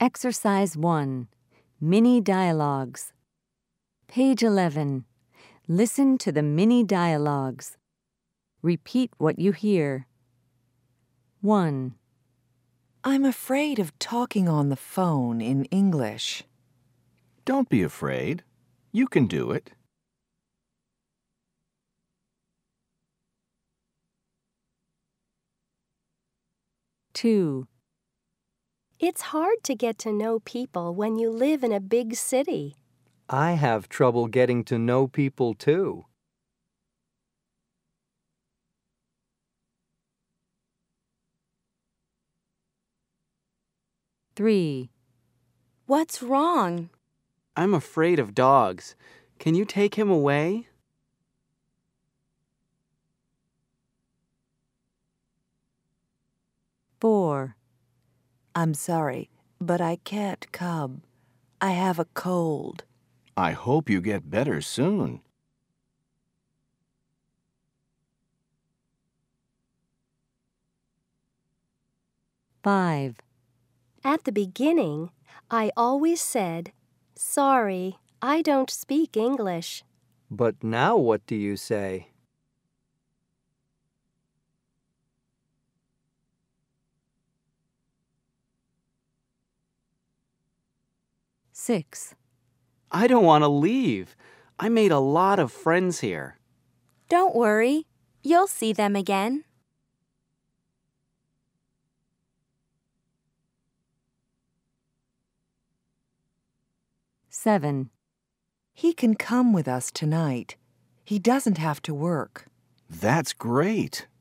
Exercise 1. Mini Dialogues. Page 11. Listen to the mini dialogues. Repeat what you hear. 1. I'm afraid of talking on the phone in English. Don't be afraid. You can do it. 2. It's hard to get to know people when you live in a big city. I have trouble getting to know people too. 3. What's wrong? I'm afraid of dogs. Can you take him away? 4. I'm sorry, but I can't come. I have a cold. I hope you get better soon. 5. At the beginning, I always said, "Sorry, I don't speak English." But now what do you say? 6. I don't want to leave. I made a lot of friends here. Don't worry. You'll see them again. 7. He can come with us tonight. He doesn't have to work. That's great.